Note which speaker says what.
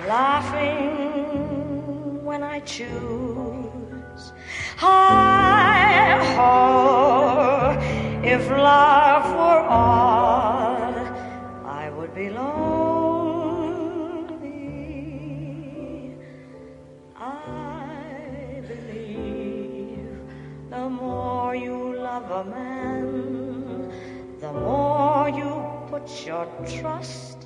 Speaker 1: laughing when I choose. Hi-ho, if love were all, I would be lonely. I believe the more you love a man, the more you put your trust